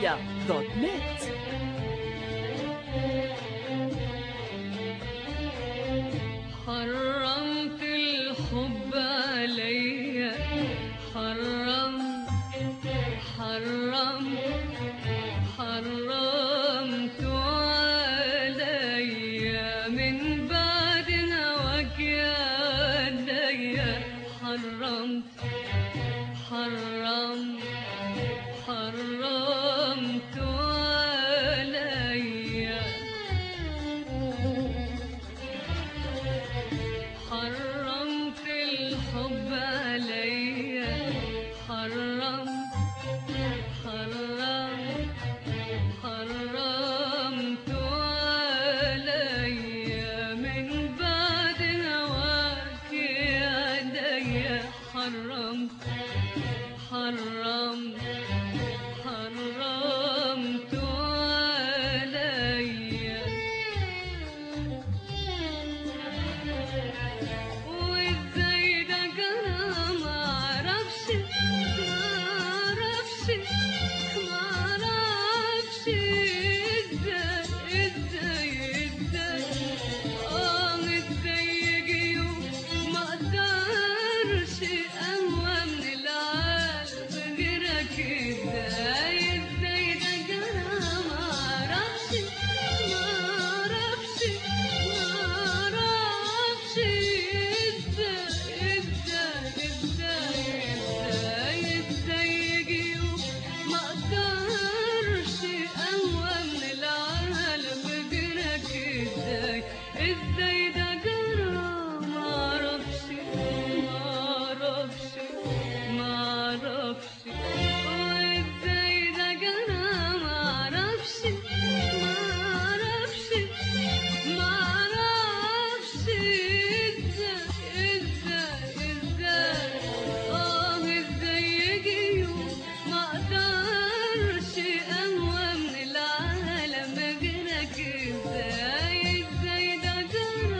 arabia.net. حرمت الحب عليا، حرمت عليا من بعد هواك يا عينيا. حرمت عليا، حرمت الحب عليا، حرمت عليا من بعد هواك يا عينيا. حرمت عليا. وازاي ده جرى معرفش ازاي ازاي يجي يوم ما اقدرش اهوى من العالم غيرك. ازاي ده جرى معرفش ازاي يجي يوم ما اقدرش اهوى من العالم غيرك. ازاي ده جرى معرفش وازاي ده جرى معرفش ازاي يجي يوم ما اقدرش اهوى من العالم غيرك. ازاي ده جرى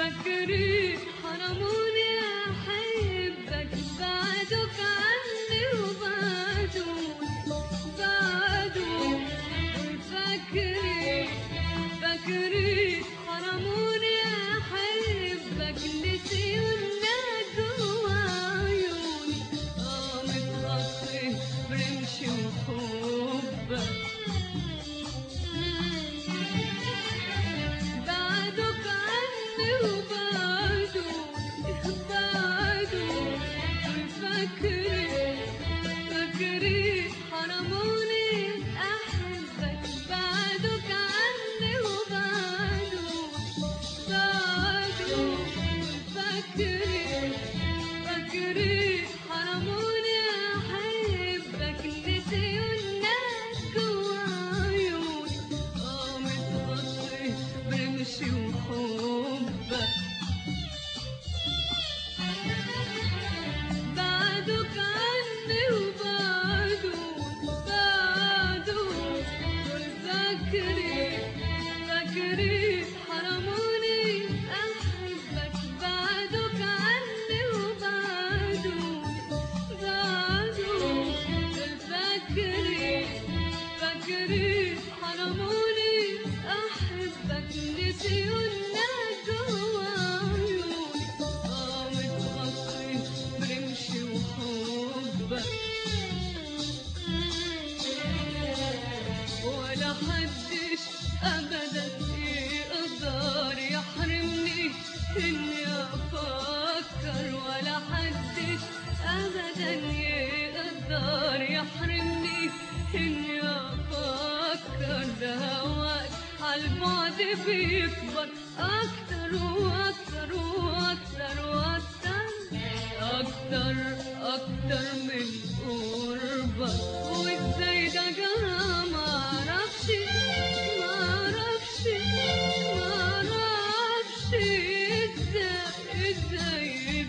فاكرين حرموني أحبك بعدك عني وبعدوني فاكرين حرموني أحبك نسيونا جوا عيوني متغطي برمشي وحبك بعدك عني وبعدوني فاكرين حرموني أحبك بعدك عني وبعدوني فاكرين حرموني أحبك نسيونا جوا عيوني متغطي برمشي وحبك بعدك عني وبعدوني فاكرين حرموني أحبك بعدك عني وبعدوني فاكرين حرموني أحبك نسيونا جوا عيوني متغطي برمشي وحبك ولا حدش أبدا يقدر يحرمني إني أفكر ولا حدش أبدا يقدر يحرمني إني أفكر ده هواك عالبعد بيكبر أكتر وأكتر وأكتر وأكتر أكتر من قربك وإزاي ده جرى معرفش إزاي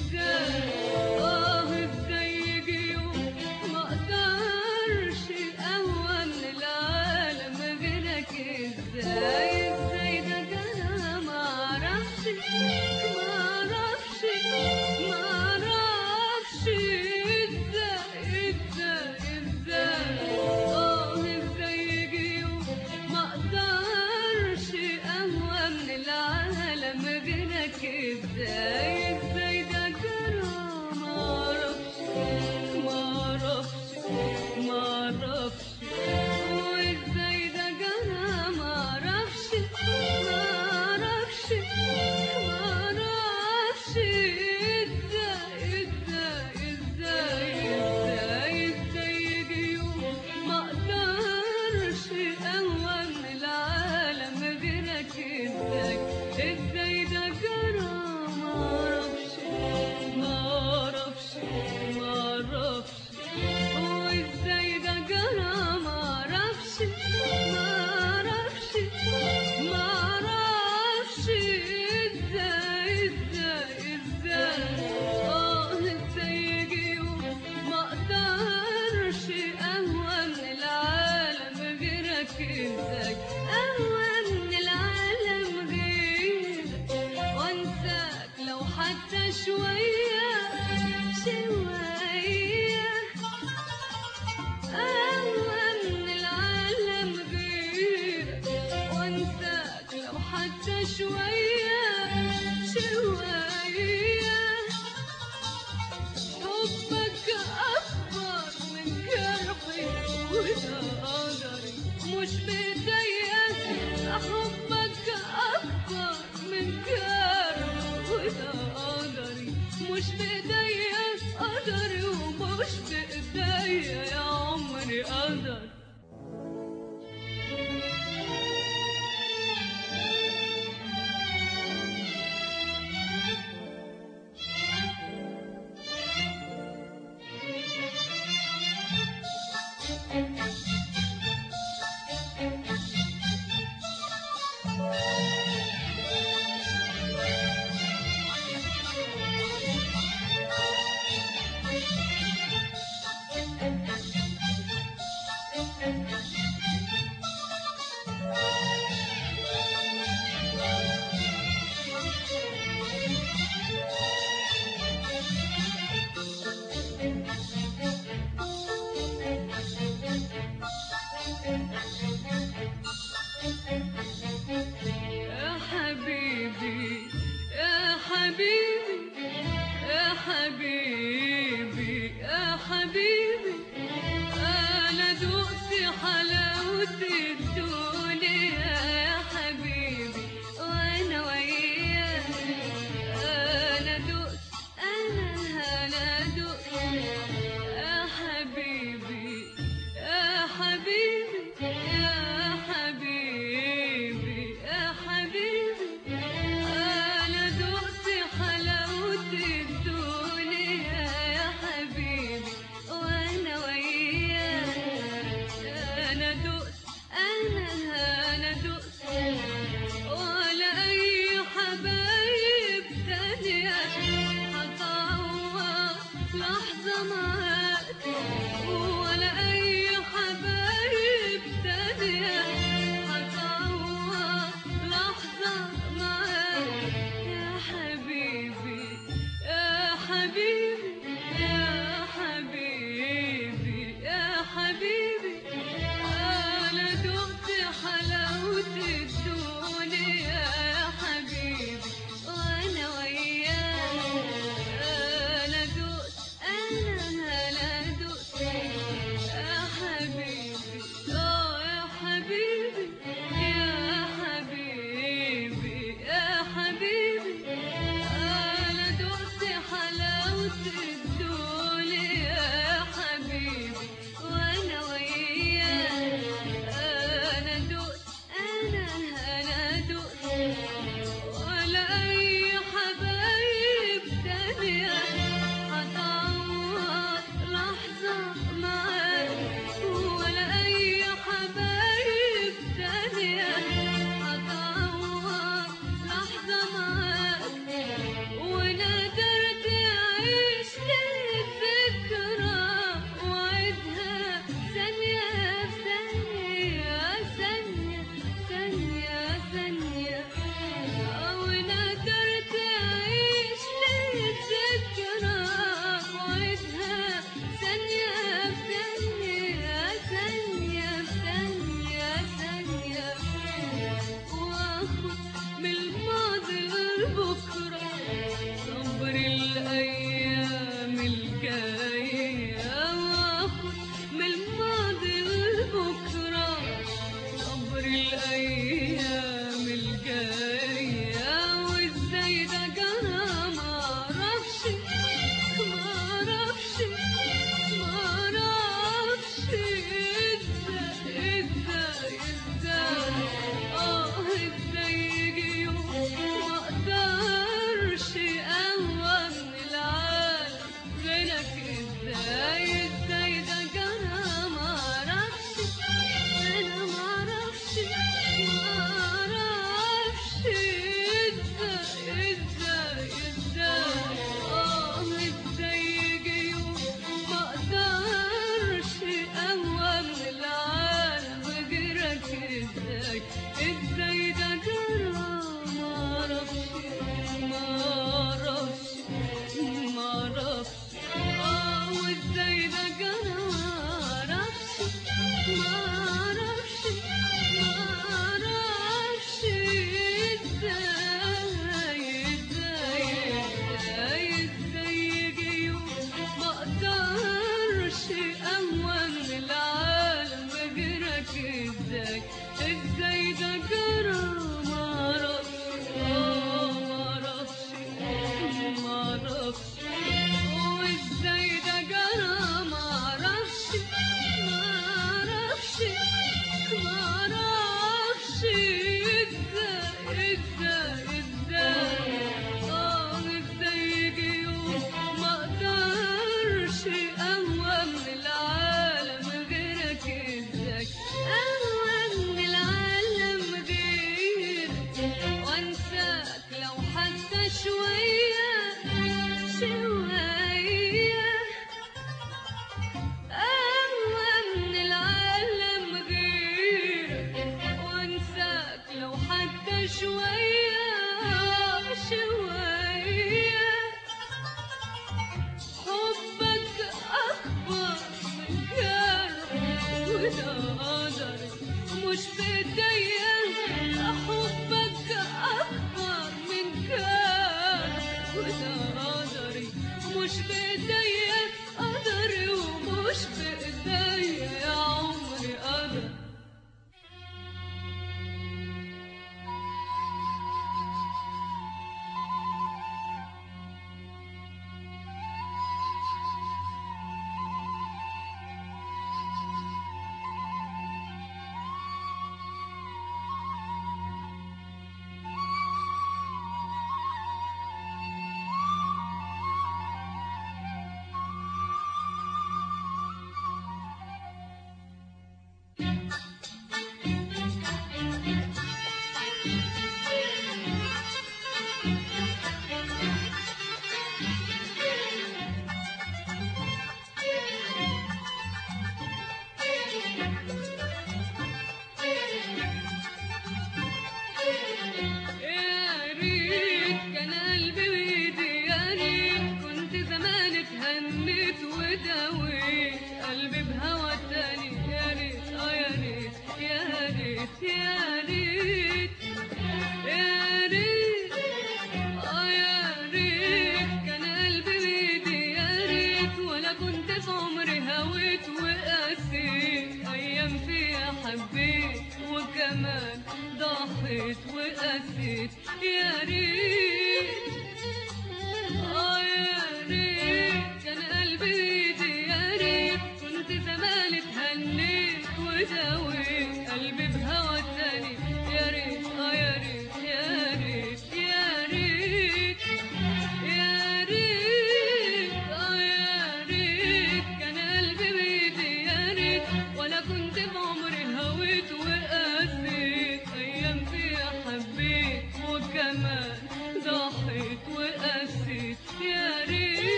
يجي يوم مقدرش أقوى من العالم غيرك إزاي ده جرى معرفش إزاي يجي يوم مقدرش أقوى من العالم غيرك إزاي ده جرى معرفش وإزاي ده جرى معرفش إزاي يجي يوم مقدرش أقوى من العالم غيرك إزاي ده جرى معرفش وإزاي ده جرى معرفش إزاي يجي يوم مقدرش أقوى من العالم غيرك إزاي أقوى من العالم غيرك وانساك لو حتى شوية أقوى من العالم غيرك وانساك لو حتى شوية حبك أكبر من جرحي وده قدري مش بإيديا حبك أكبر من جرحي وده قدري مش بإيديا قدري ومش بإيديا يا عمري قدر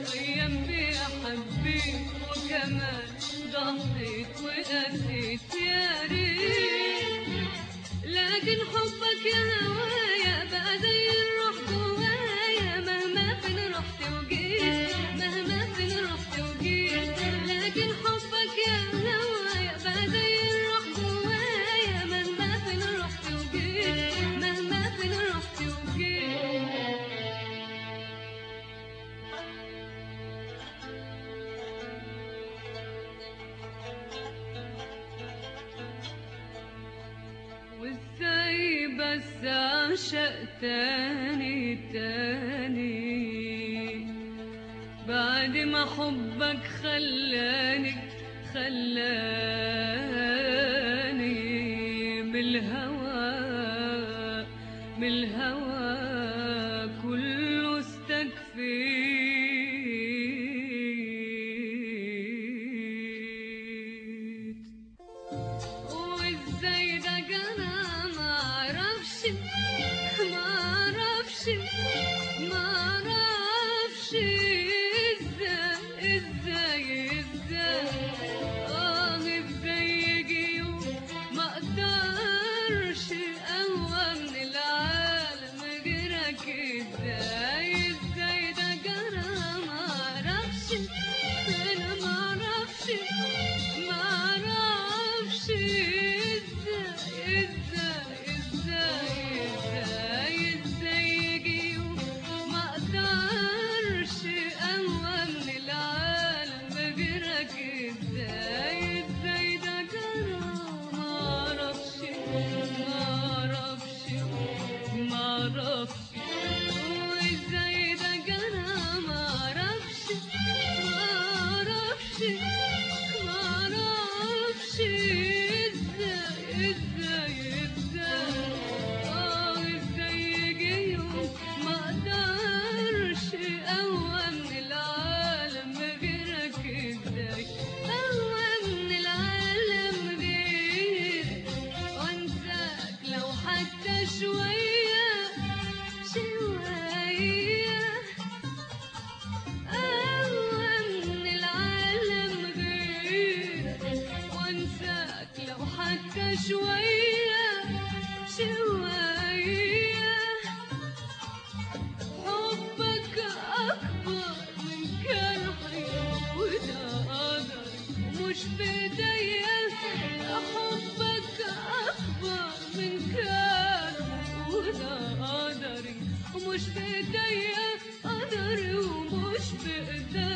أيام فيها حبيت وكمان ضحيت وقسيت يا ريت، لكن حبك يا هوايا بقى زي الروح جوايا، مهما فين رحت وجيت، مهما فين رحت وجيت، لكن حبك يا هوايا بقى زي الروح جوايا، مهما فين رحت وجيت، مهما فين رحت وجيت. وازاي بس اعشق تاني تاني بعد ما حبك خلاني من الهوى كله استكفيت. وازاي ده جنى معرفش ازاي ازاي يجي يوم ما اقدرش اقوى من العالم غيرك، ازاي ده جرى معرفش، انا معرفش ازاي يجي يوم ما اقدرش اقوى من العالم غيرك، ازاي ده جرى معرفش وازاي ده جرى معرفش ازاي يجي يوم ما اقدرش اقوى من العالم غيرك، ازاي اقوى من العالم غيرك، وانساك لو حتى شوية اقوى من العالم غيرك، وانساك لو حتى شوية حبك أكبر من جرحي وده قدري ومش بإيديا، حبك أكبر من جرحي وده قدري ومش بإيديا، قدري ومش بإيديا.